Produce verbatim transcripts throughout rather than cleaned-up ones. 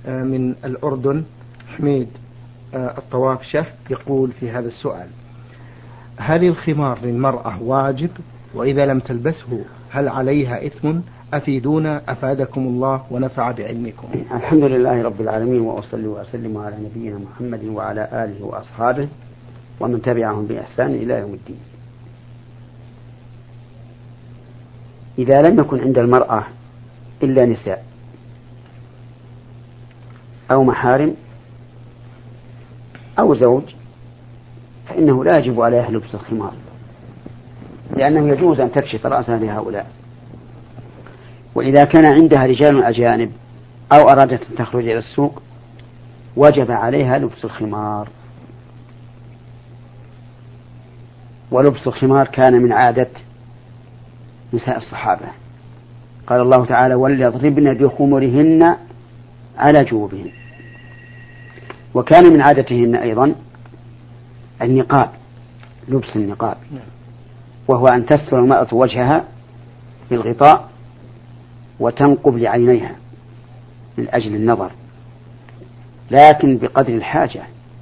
من الأردن حميد الطوافشة يقول في هذا السؤال: هل الخمار للمرأة واجب؟ وإذا لم تلبسه هل عليها إثم؟ أفيدونا أفادكم الله ونفع بعلمكم. الحمد لله رب العالمين، وأصلي وأسلم على نبينا محمد وعلى آله وأصحابه ومن تبعهم بإحسان إلى يوم الدين. إذا لم يكن عند المرأة إلا نساء أو محارم أو زوج فإنه لا يجب عليها لبس الخمار، لأنه يجوز أن تكشف رأسها لهؤلاء. وإذا كان عندها رجال أجانب أو أرادت أن تخرج إلى السوق وجب عليها لبس الخمار. ولبس الخمار كان من عادة نساء الصحابة، قال الله تعالى: وليضربن بخمرهن على جوبهن. وكان من عادتهن أيضا النقاب، لبس النقاب، وهو أن تستر المرأة وجهها بالغطاء وتنقب لعينيها من أجل النظر، لكن بقدر الحاجة.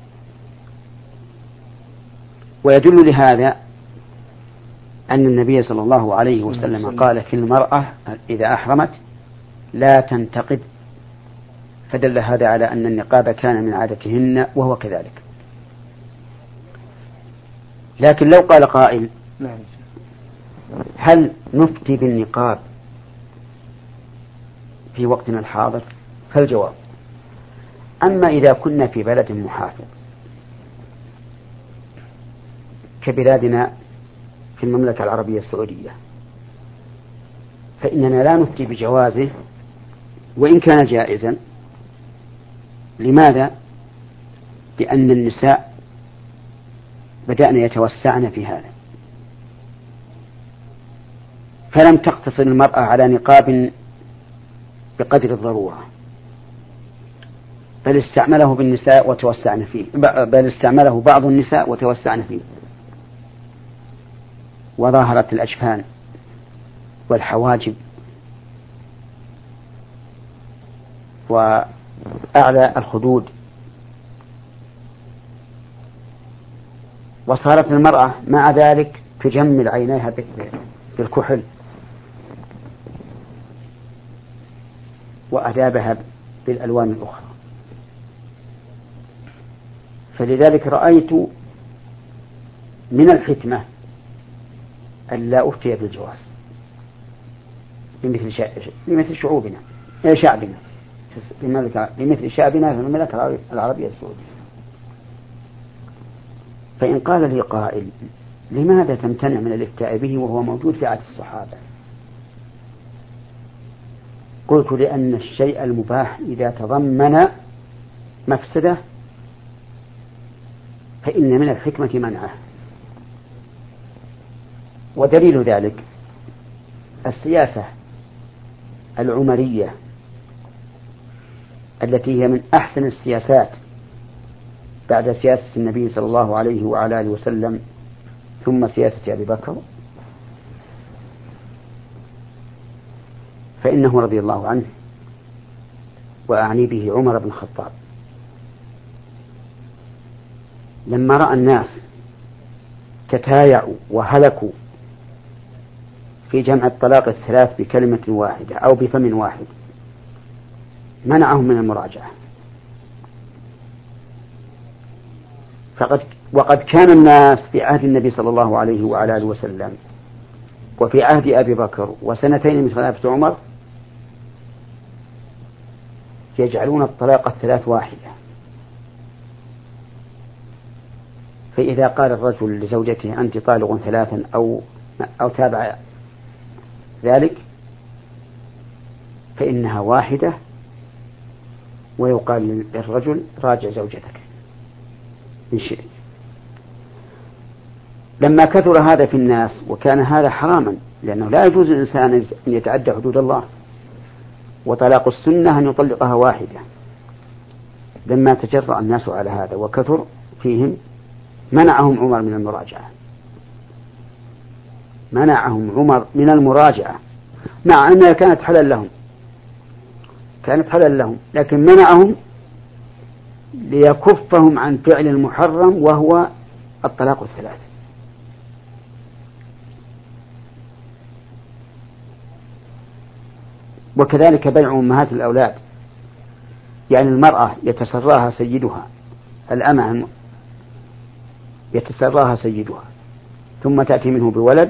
ويدل لهذا أن النبي صلى الله عليه وسلم قال في المرأة إذا أحرمت لا تنتقب، فدل هذا على أن النقاب كان من عادتهن وهو كذلك. لكن لو قال قائل: هل نفتي بالنقاب في وقتنا الحاضر؟ فالجواب: أما إذا كنا في بلد محافظ كبلادنا في المملكة العربية السعودية فإننا لا نفتي بجوازه وإن كان جائزا. لماذا؟ لأن النساء بدأن يتوسعن في هذا، فلم تقتصر المرأة على نقاب بقدر الضرورة، بل استعمله بالنساء وتوسعن فيه، بل استعمله بعض النساء وتوسعن فيه، وظاهرت الأجفان والحواجب وأعلى الخدود، وصارت المرأة مع ذلك تجمل عينيها بالكحل وأدابها بالألوان الأخرى. فلذلك رأيت من الحكمة أن لا أفتي بالجواز لمثل لمثل شعوبنا شعبنا لمثل شعبنا في المملكة العربية السعودية. فإن قال لي قائل: لماذا تمتنع من الافتاء به وهو موجود في عهد الصحابة؟ قلت: لأن الشيء المباح إذا تضمن مفسدة فإن من الحكمة منعه. ودليل ذلك السياسة العمرية التي هي من أحسن السياسات بعد سياسة النبي صلى الله عليه وعلى آله وسلم ثم سياسة أبي بكر، فإنه رضي الله عنه وأعني به عمر بن الخطاب لما رأى الناس تتايعوا وهلكوا في جمع الطلاق الثلاث بكلمة واحدة أو بفم واحد منعهم من المراجعة. فقد وقد كان الناس في عهد النبي صلى الله عليه وعلى آله وسلم وفي عهد أبي بكر وسنتين من خلافة عمر يجعلون الطلاق الثلاث واحدة. فإذا قال الرجل لزوجته: أنت طالق ثلاثا أو أو تابع ذلك، فإنها واحدة، ويقال للرجل: راجع زوجتك إن شئت. لما كثر هذا في الناس وكان هذا حراما، لأنه لا يجوز للإنسان أن يتعدى حدود الله، وطلاق السنة أن يطلقها واحدة، لما تجرأ الناس على هذا وكثر فيهم منعهم عمر من المراجعة منعهم عمر من المراجعة مع أنها كانت حلال لهم. كانت حلال لهم، لكن منعهم ليكفهم عن فعل المحرم وهو الطلاق الثلاث. وكذلك بيع أمهات الأولاد، يعني المرأة يتسراها سيدها، الأمة يتسراها سيدها ثم تأتي منه بولد،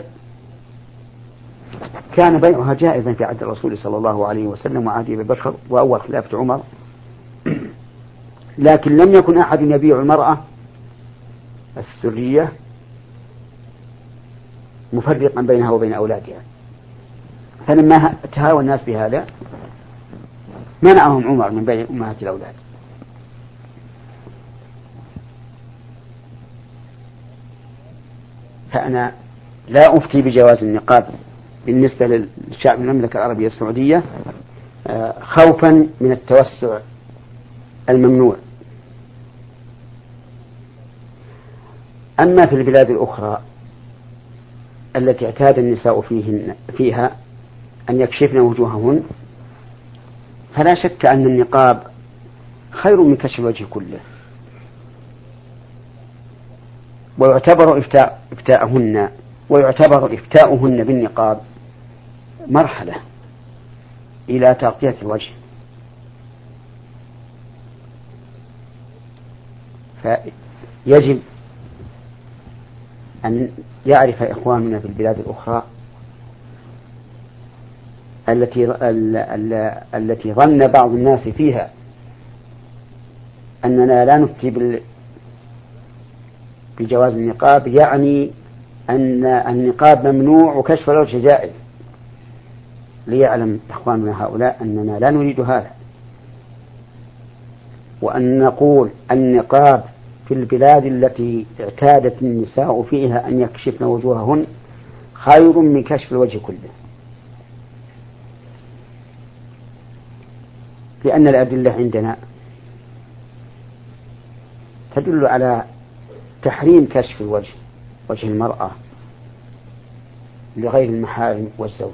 كان بيعها جائزا في عهد الرسول صلى الله عليه وسلم وعهد أبي بكر وأول خلافة عمر، لكن لم يكن أحد يبيع المرأة السرية مفرقا بينها وبين أولادها. فلما تهاوى الناس بهذا منعهم عمر من بيع أمهات الأولاد. فأنا لا أفتي بجواز النقاب بالنسبة للشعب المملكة العربية السعودية خوفا من التوسع الممنوع. أما في البلاد الأخرى التي اعتاد النساء فيهن فيها أن يكشفن وجوههن فلا شك أن النقاب خير من كشف الوجه كله، ويعتبر إفتاء إفتاءهن ويعتبر إفتاؤهن بالنقاب مرحلة إلى تغطية الوجه. فيجب أن يعرف إخواننا في البلاد الأخرى التي التي ظن بعض الناس فيها أننا لا نفتي بجواز النقاب، يعني أن النقاب ممنوع وكشف الوجه جائز، ليعلم إخواننا هؤلاء أننا لا نريد هذا، وأن نقول النقاب في البلاد التي اعتادت النساء فيها أن يكشفن وجوههن خير من كشف الوجه كله، لأن الأدلة عندنا تدل على تحريم كشف الوجه، وجه المرأة لغير المحارم والزوج،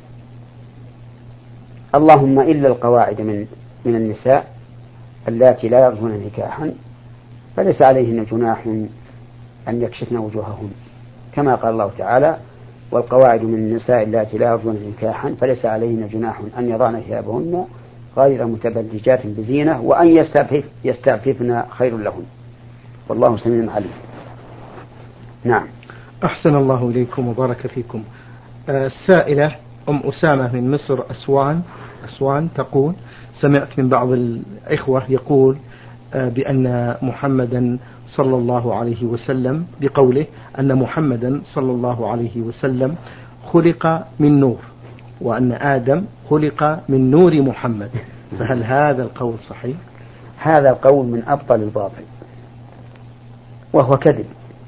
اللهم إلا القواعد من من النساء اللاتي لا يرجون نكاحا فليس عليهن جناح أن يكشفن وجوههن، كما قال الله تعالى: والقواعد من النساء اللاتي لا يرجون نكاحا فليس عليهن جناح أن يضعن ثيابهن غير متبرجات بزينة وأن يستعفف يستعففن خير لهن، والله سميع عليم. نعم. أحسن الله إليكم وبارك فيكم. السائلة أم أسامة من مصر أسوان أسوان تقول: سمعت من بعض الإخوة يقول بأن محمدا صلى الله عليه وسلم بقوله أن محمدا صلى الله عليه وسلم خلق من نور، وأن آدم خلق من نور محمد، فهل هذا القول صحيح؟ هذا القول من أبطل الباطل، وهو كذب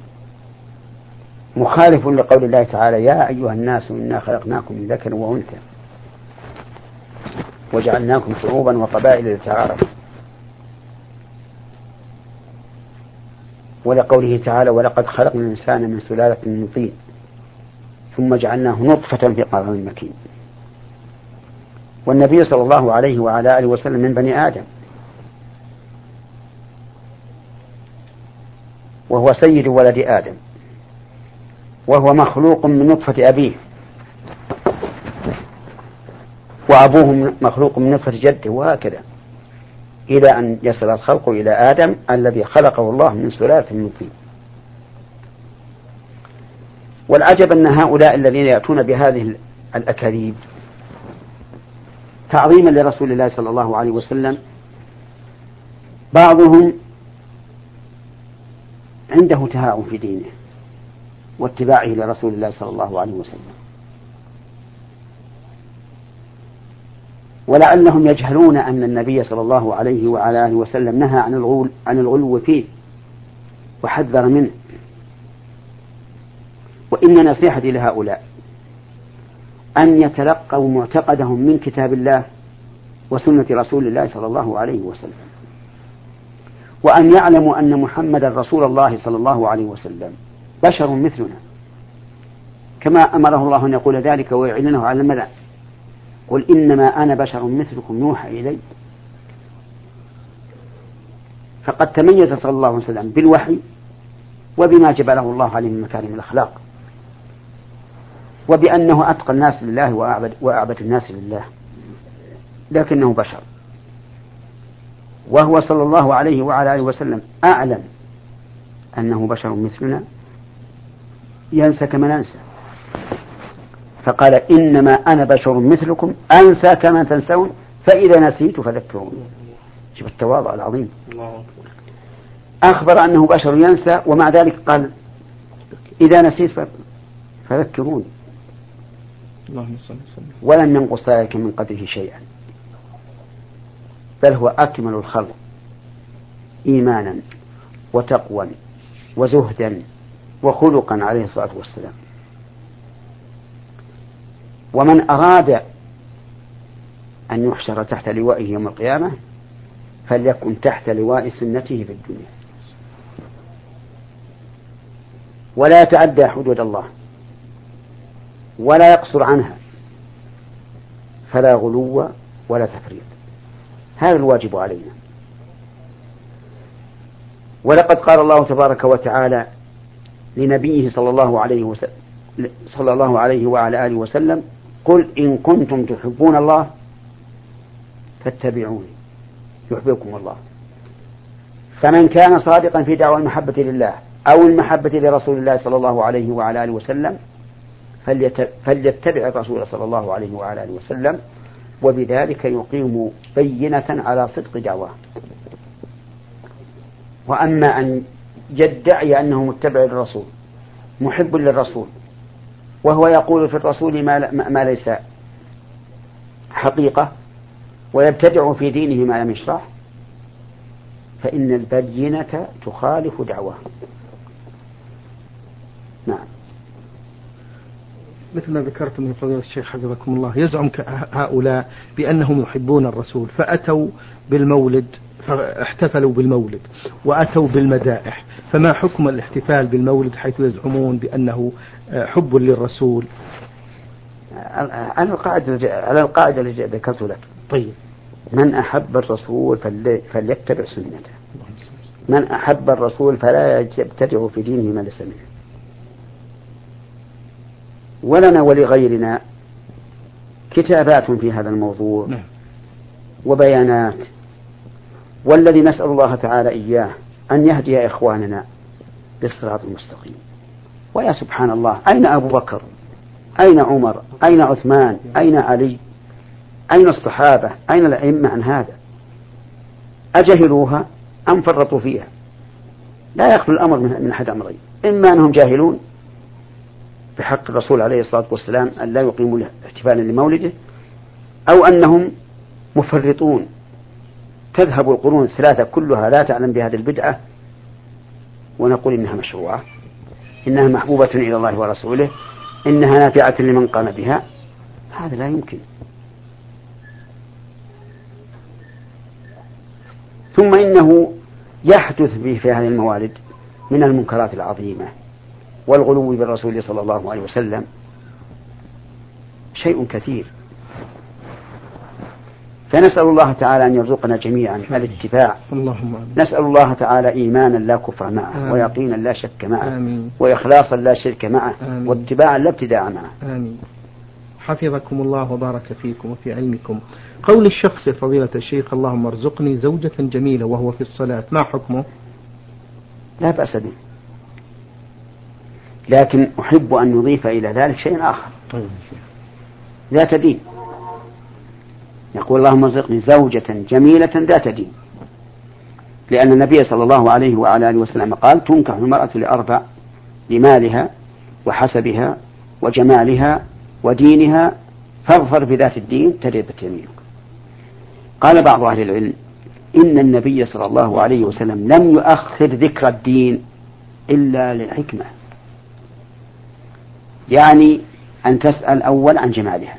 مخالف لقول الله تعالى: يا أيها الناس إنا خلقناكم من ذكر وأنثى وجعلناكم شعوبا وقبائل لتعارفوا، ولقوله تعالى: ولقد خلقنا الإنسان من سلالة من طين ثم جعلناه نطفة في قرار مكين. والنبي صلى الله عليه وعلى آله وسلم من بني آدم، وهو سيد ولد آدم، وهو مخلوق من نطفة أبيه، وأبوه مخلوق من نطفة جده، وهكذا إلى أن يصل الخلق إلى آدم الذي خلقه الله من سلالة من طين. والعجب أن هؤلاء الذين يأتون بهذه الأكاذيب تعظيما لرسول الله صلى الله عليه وسلم بعضهم عنده تهاون في دينه واتباعه لرسول الله صلى الله عليه وسلم، ولعلهم يجهلون أن النبي صلى الله عليه وعلى آله وسلم نهى عن الغلو عن الغلو فيه وحذر منه. وإن نصيحتي لهؤلاء أن يتلقوا معتقدهم من كتاب الله وسنة رسول الله صلى الله عليه وسلم، وأن يعلموا أن محمد رسول الله صلى الله عليه وسلم بشر مثلنا، كما أمره الله أن يقول ذلك ويعلنه على الملأ قل إنما أنا بشر مثلكم يوحى إلي. فقد تميز صلى الله عليه وسلم بالوحي وبما جبله الله عليه من مكارم الأخلاق، وبأنه أتقى الناس لله وأعبد, وأعبد الناس لله، لكنه بشر. وهو صلى الله عليه وعلى آله وسلم أعلم أنه بشر مثلنا ينسى كما ننسى، فقال إنما أنا بشر مثلكم أنسى كما تنسون فإذا نسيت فذكروني. شوف التواضع العظيم. أخبر أنه بشر ينسى ومع ذلك قال إذا نسيت فذكروني، ولم ينقص ذلك من قدره شيئا، بل هو أكمل الخلق إيمانا وتقوى وزهدا وخلقا عليه الصلاة والسلام. ومن أراد أن يحشر تحت لوائه يوم القيامة فليكن تحت لواء سنته في الدنيا، ولا يتعدى حدود الله ولا يقصر عنها، فلا غلو ولا تفريط. هذا الواجب علينا. ولقد قال الله تبارك وتعالى لنبيه صلى الله عليه وسلم صلى الله عليه وعلى آله وسلم قل إن كنتم تحبون الله فاتبعوني يحببكم الله. فمن كان صادقا في دعوى المحبة لله أو المحبة لرسول الله صلى الله عليه وعلى آله وسلم فليتبع الرسول صلى الله عليه وعلى آله وسلم، وبذلك يقيم بينة على صدق دعواه. وأما أن يدعي أنه متبع للرسول محب للرسول وهو يقول في الرسول ما, ما ليس حقيقة ويبتدع في دينه ما لم يشرح، فإن البينة تخالف دعواه. نعم. مثل ما ذكرت من فضيلة الشيخ حفظكم الله، يزعم هؤلاء بأنهم يحبون الرسول فأتوا بالمولد فاحتفلوا بالمولد وأتوا بالمدائح، فما حكم الاحتفال بالمولد حيث يزعمون بأنه حب للرسول؟ على القاعدة على القاعدة اللي ذكرت لك. طيب، من أحب الرسول فليتبع سنته، من أحب الرسول فلا يبتدع في دينه ما ليس منه. ولنا ولغيرنا كتابات في هذا الموضوع وبيانات، والذي نسأل الله تعالى إياه أن يهدي إخواننا للصراط المستقيم. ويا سبحان الله، أين أبو بكر؟ أين عمر؟ أين عثمان؟ أين علي؟ أين الصحابة؟ أين الأئمة عن هذا؟ أجهلوها أم فرطوا فيها؟ لا يخفى الأمر من أحد أمرين: إما أنهم جاهلون بحق الرسول عليه الصلاة والسلام أن لا يقيموا احتفالا لمولده، أو أنهم مفرطون تذهب القرون الثلاثة كلها لا تعلم بهذه البدعة ونقول إنها مشروعة، إنها محبوبة إلى الله ورسوله، إنها نافعة لمن قام بها. هذا لا يمكن. ثم إنه يحدث به في هذه الموالد من المنكرات العظيمة والغلو بالرسول صلى الله عليه وسلم شيء كثير. فنسأل الله تعالى أن يرزقنا جميعا الاتباع. اللهم نسأل الله تعالى إيمانا لا كفر معه، آمين. ويقينا لا شك معه، آمين. وإخلاصا لا شرك معه، آمين. واتباعا لا ابتداع معه، آمين. حفظكم الله وبارك فيكم وفي علمكم. قول الشخص فضيلة الشيخ اللهم ارزقني زوجة جميلة وهو في الصلاة، ما حكمه؟ لا بأس به، لكن أحب أن نضيف إلى ذلك شيء آخر ذات دين. يقول اللهم ارزقني زوجة جميلة ذات دين، لأن النبي صلى الله عليه وعلى آله وسلم قال تنكح المرأة لأربع: لمالها وحسبها وجمالها ودينها، فاظفر بذات الدين تربت يمينك. قال بعض أهل العلم إن النبي صلى الله عليه وسلم لم يؤخر ذكر الدين إلا للحكمة، يعني أن تسأل أول عن جمالها،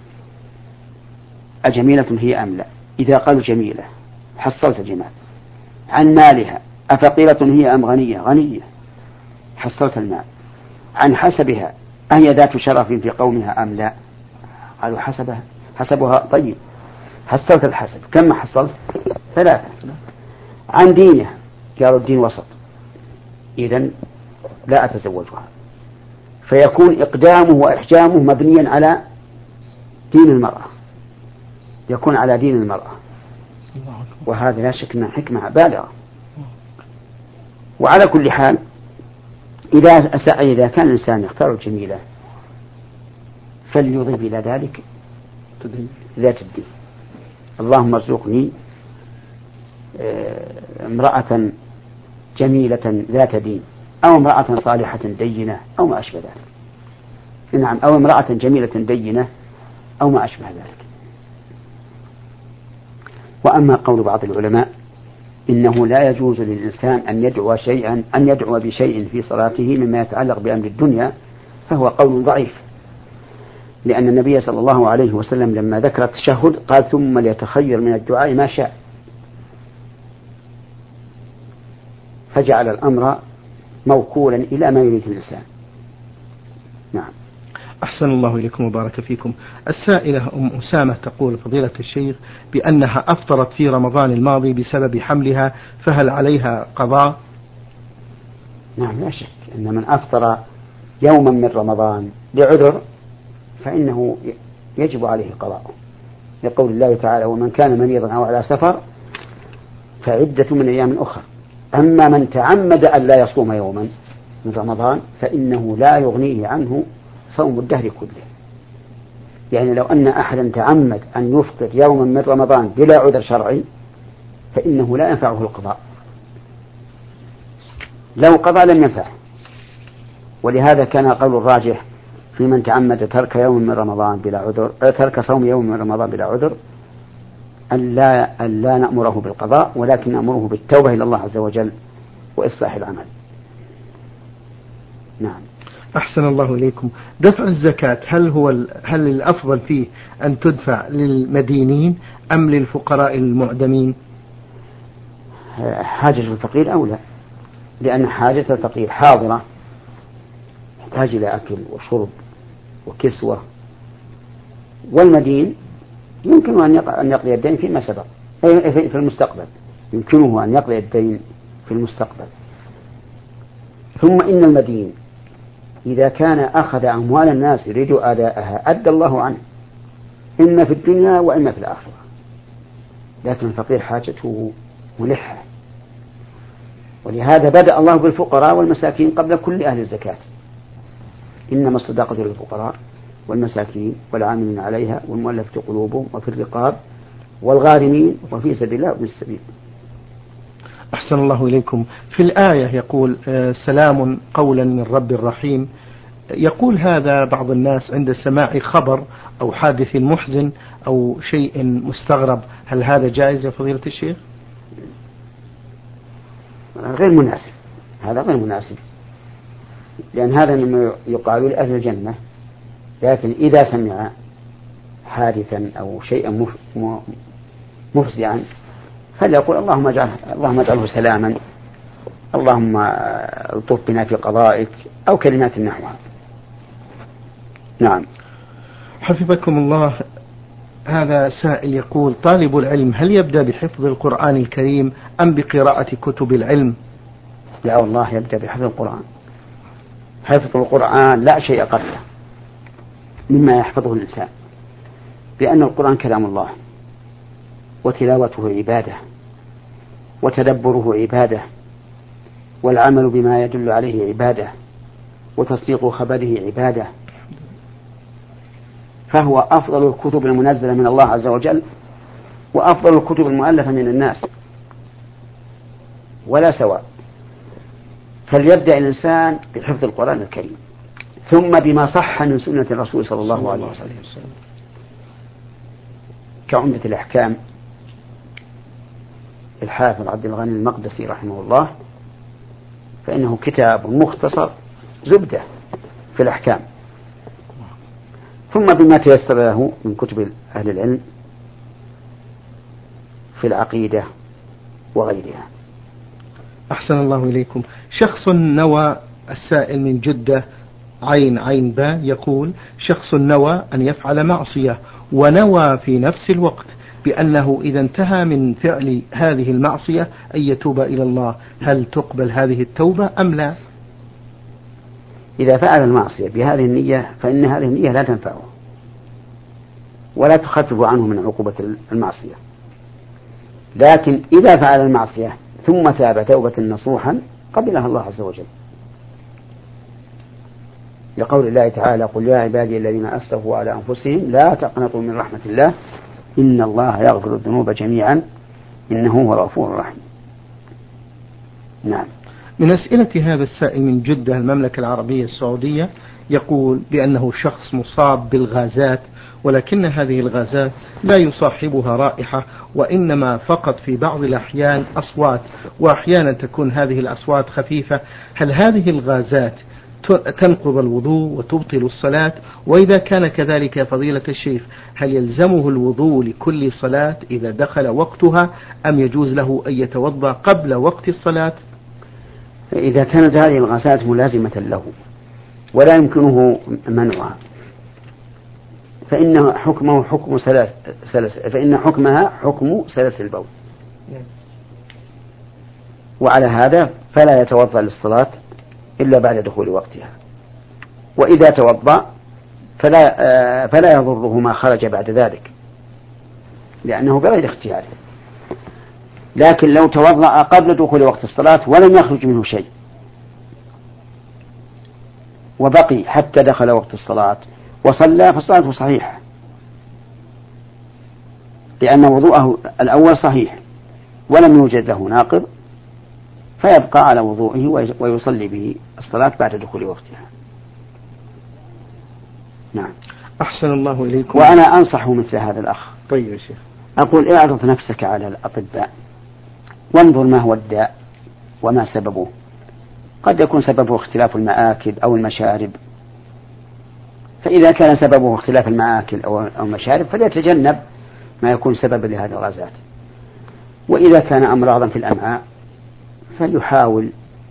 أجميلة هي أم لا؟ إذا قالوا جميلة حصلت الجمال. عن مالها، أفقيرة هي أم غنية؟ غنية، حصلت المال. عن حسبها، أهي ذات شرف في قومها أم لا؟ قالوا حسبها حسبها طيب، حصلت الحسب، كم حصلت؟ ثلاثة. عن دينه قالوا الدين وسط، إذن لا أتزوجها، فيكون إقدامه وإحجامه مبنيا على دين المرأة، يكون على دين المرأة، وهذا لا شك أنها حكمة بالغة. وعلى كل حال إذا أساء إذا كان الإنسان يختار الجميلة فليضيف إلى ذلك ذات الدين. اللهم ارزقني امرأة جميلة ذات دين، أو امرأة صالحة دينة، أو ما أشبه ذلك. نعم، أو امرأة جميلة دينة أو ما أشبه ذلك. وأما قول بعض العلماء إنه لا يجوز للإنسان أن يدعو شيئا أن يدعو بشيء في صلاته مما يتعلق بأمر الدنيا، فهو قول ضعيف، لأن النبي صلى الله عليه وسلم لما ذكر التشهد قال ثم ليتخير من الدعاء ما شاء، فجعل الأمر موكولا إلى ما يريد الإنسان. نعم. أحسن الله إليكم وبارك فيكم. السائلة أم أسامة تقول فضيلة الشيخ بأنها أفطرت في رمضان الماضي بسبب حملها، فهل عليها قضاء؟ نعم، لا شك أن من أفطر يوما من رمضان بعذر فإنه يجب عليه قضاء، لقول الله تعالى ومن كان مريضا أو على سفر فعدة من أيام أخرى. أما من تعمد أن لا يصوم يوما من رمضان فإنه لا يغنيه عنه صوم الدهر كله. يعني لو أن أحدا تعمد أن يفطر يوما من رمضان بلا عذر شرعي فإنه لا ينفعه القضاء، لو قضى لم ينفعه. ولهذا كان قول الراجح في من تعمد ترك يوم من رمضان بلا عذر، ترك صوم يوم من رمضان بلا عذر، أن لا, أن لا نأمره بالقضاء، ولكن نأمره بالتوبة إلى الله عز وجل وإصلاح العمل. نعم. أحسن الله إليكم. دفع الزكاة هل هو هل الأفضل فيه أن تدفع للمدينين أم للفقراء المعدمين؟ حاجة الفقير أولى، لأن حاجة الفقير حاضرة، يحتاج إلى أكل وشرب وكسوة، والمدين يمكن أن يقضي الدين فيما سبق في المستقبل، يمكنه أن يقضي الدين في المستقبل. ثم إن المدين إذا كان أخذ أموال الناس يريد أداءها أدى الله عنه إما في الدنيا وإما في الآخرة، لكن الفقير حاجته ملحة، ولهذا بدأ الله بالفقراء والمساكين قبل كل أهل الزكاة. إنما الصدقة للفقراء والمساكين والعاملين عليها والمؤلفة قلوبهم وفي الرقاب والغارمين وفي سبيل الله وابن السبيل. أحسن الله إليكم. في الآية يقول سلام قولا من رب الرحيم، يقول هذا بعض الناس عند سماع خبر أو حادث محزن أو شيء مستغرب، هل هذا جائز يا فضيلة الشيخ؟ غير مناسب، هذا غير مناسب، لأن هذا مما يقال لأهل الجنة، لكن إذا سمع حادثا أو شيئا مفزعا فليقول اللهم اجعله اللهم اجعله سلاما، اللهم الطف بنا في قضائك، أو كلمات نحوها. نعم. حفظكم الله. هذا سائل يقول طالب العلم هل يبدأ بحفظ القرآن الكريم أم بقراءة كتب العلم؟ لا والله، يبدأ بحفظ القرآن. حفظ القرآن لا شيء قبله مما يحفظه الإنسان، لأن القرآن كلام الله، وتلاوته عبادة، وتدبره عبادة، والعمل بما يدل عليه عبادة، وتصديق خبره عبادة، فهو أفضل الكتب المنزلة من الله عز وجل، وأفضل الكتب المؤلفة من الناس، ولا سواء. فليبدأ الإنسان بحفظ القرآن الكريم، ثم بما صح من سنة الرسول صلى الله عليه وسلم كعمدة الأحكام الحافظ عبد الغني المقدسي رحمه الله، فإنه كتاب مختصر زبدة في الأحكام، ثم بما تيسر له من كتب أهل العلم في العقيدة وغيرها. أحسن الله إليكم. شخص نوى السائل من جدة عين عين باء يقول: شخص نوى أن يفعل معصية ونوى في نفس الوقت بأنه إذا انتهى من فعل هذه المعصية أن يتوب إلى الله، هل تقبل هذه التوبة أم لا؟ إذا فعل المعصية بهذه النية فإن هذه النية لا تنفعه ولا تخفف عنه من عقوبة المعصية، لكن إذا فعل المعصية ثم تاب توبة نصوحا قبلها الله عز وجل، لقول الله تعالى: قل يا عبادي الذين أسرفوا على أنفسهم لا تقنطوا من رحمة الله إن الله يغفر الذنوب جميعا إنه هو الغفور الرحيم. نعم. من أسئلة هذا السائل من جدة المملكة العربية السعودية يقول بأنه شخص مصاب بالغازات، ولكن هذه الغازات لا يصاحبها رائحة وإنما فقط في بعض الأحيان أصوات، وأحيانا تكون هذه الأصوات خفيفة، هل هذه الغازات تنقض الوضوء وتبطل الصلاة؟ وإذا كان كذلك فضيلة الشيخ هل يلزمه الوضوء لكل صلاة إذا دخل وقتها أم يجوز له أن يتوضأ قبل وقت الصلاة؟ إذا كانت هذه الغازات ملازمة له ولا يمكنه منعها فإن حكمه حكم سلس سلس فإن حكمها حكم سلس البول، وعلى هذا فلا يتوضأ للصلاة إلا بعد دخول وقتها، وإذا توضأ فلا فلا يضره ما خرج بعد ذلك لأنه بغير اختياره. لكن لو توضأ قبل دخول وقت الصلاة ولم يخرج منه شيء وبقي حتى دخل وقت الصلاة وصلى فصلاته صحيحة، لأن وضوءه الأول صحيح ولم يوجد له ناقض، فيبقى على وضوءه ويصلي به الصلاة بعد دخول وقتها. نعم. أحسن الله إليكم. وأنا أنصح مثل هذا الأخ. طيب يا شيخ. أقول: اعرض نفسك على الأطباء وانظر ما هو الداء وما سببه، قد يكون سببه اختلاف المآكل أو المشارب، فإذا كان سببه اختلاف المآكل أو المشارب فليتجنب ما يكون سببا لهذه الغازات، وإذا كان أمراضا في الأمعاء فليحاول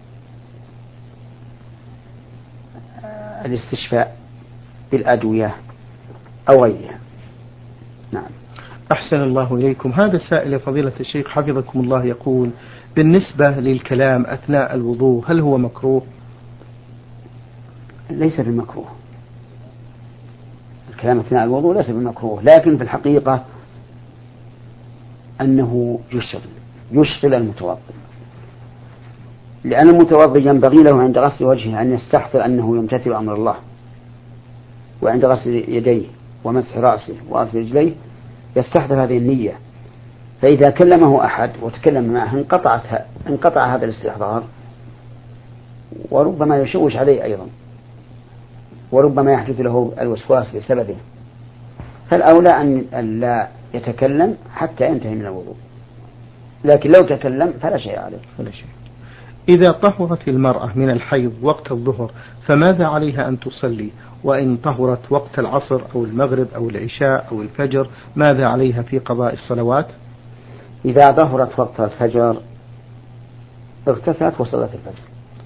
الاستشفاء بالأدوية أو غيرها. نعم. أحسن الله إليكم. هذا سائل فضيلة الشيخ حفظكم الله يقول: بالنسبة للكلام أثناء الوضوء هل هو مكروه؟ ليس بمكروه، الكلام أثناء الوضوء ليس بمكروه، لكن في الحقيقة أنه يشغل يشغل المتوضئ، لأن المتوضئ ينبغي له عند غسل وجهه أن يستحضر أنه يمتثل أمر الله، وعند غسل يديه ومسح رأسه وغسل رجليه يستحضر هذه النية، فإذا كلمه أحد وتكلم معه انقطعت انقطع هذا الاستحضار، وربما يشوش عليه أيضا، وربما يحدث له الوسواس بسببه، فالأولى أن لا يتكلم حتى ينتهي من الوضوء، لكن لو تكلم فلا شيء عليه. فلا شيء. إذا طهرت المرأة من الحيض وقت الظهر فماذا عليها أن تصلي؟ وإن طهرت وقت العصر أو المغرب أو العشاء أو الفجر ماذا عليها في قضاء الصلوات؟ إذا ظهرت وقت الفجر اغتسلت وصلت الفجر،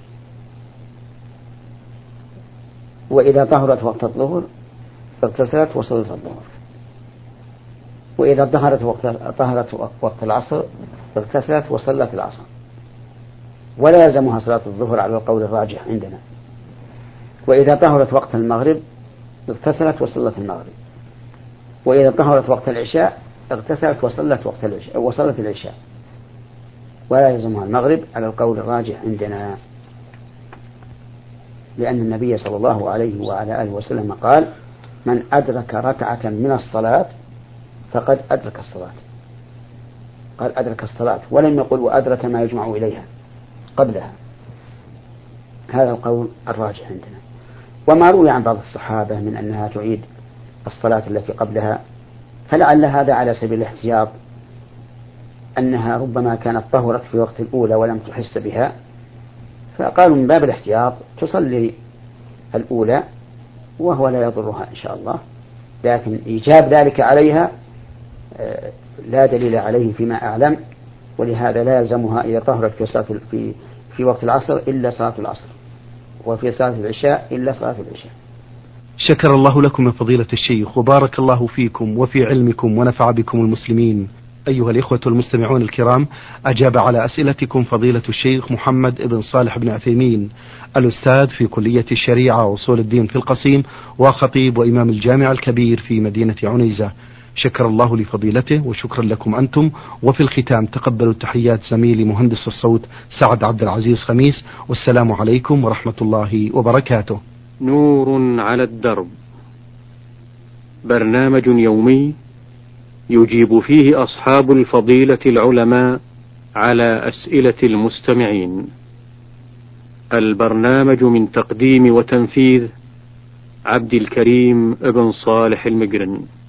وإذا طهرت وقت الظهر اغتسلت وصلت الظهر، وإذا ظهرت وقت طهرت وقت العصر اغتسلت وصلت العصر، ولا يلزمها صلاة الظهر على القول الراجح عندنا. وإذا طهرت وقت المغرب اغتسلت وصلت المغرب، وإذا طهرت وقت العشاء اغتسلت وصلت وقت العشاء وصلت العشاء، ولا يلزمها المغرب على القول الراجح عندنا، لأن النبي صلى الله عليه وعلى آله وسلم قال: من أدرك ركعة من الصلاة فقد أدرك الصلاة. قال أدرك الصلاة، ولم يقل وأدرك ما يجمع إليها قبلها. هذا القول الراجح عندنا. وما روي عن بعض الصحابة من أنها تعيد الصلاة التي قبلها فلعل هذا على سبيل الاحتياط، أنها ربما كانت طهرت في وقت الأولى ولم تحس بها، فقالوا من باب الاحتياط تصلي الأولى وهو لا يضرها إن شاء الله، لكن إيجاب ذلك عليها لا دليل عليه فيما أعلم، ولهذا لا يلزمها إذا طهرت في صلاة في في وقت العصر إلا صلاة العصر. وفي صلاة العشاء إلا صلاة العشاء. شكر الله لكم يا فضيلة الشيخ، وبارك الله فيكم وفي علمكم ونفع بكم المسلمين. أيها الإخوة المستمعون الكرام، أجاب على أسئلتكم فضيلة الشيخ محمد بن صالح بن عثيمين، الأستاذ في كلية الشريعة وأصول الدين في القصيم، وخطيب وإمام الجامع الكبير في مدينة عنيزة. شكر الله لفضيلته وشكرا لكم أنتم. وفي الختام تقبلوا تحيات زميلي مهندس الصوت سعد عبد العزيز خميس، والسلام عليكم ورحمة الله وبركاته. نور على الدرب، برنامج يومي يجيب فيه أصحاب الفضيلة العلماء على أسئلة المستمعين. البرنامج من تقديم وتنفيذ عبد الكريم بن صالح المقرن.